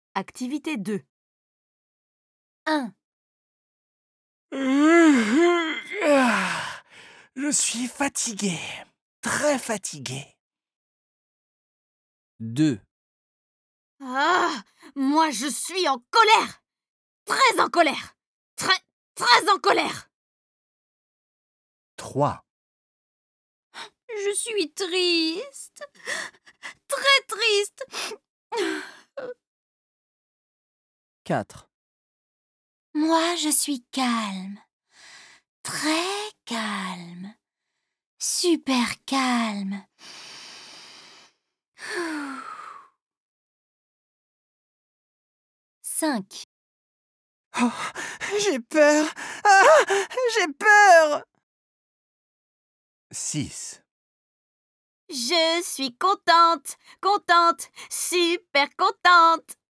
Activité 2. 1, Je suis fatigué, très fatigué. 2, Ah! Moi, je suis en colère! Très en colère! Très en colère! 3, Je suis triste! Très triste! 4, Moi, je suis calme, très calme, super calme. 5, Oh, j'ai peur. Ah, j'ai peur. 6, Je suis contente, super contente!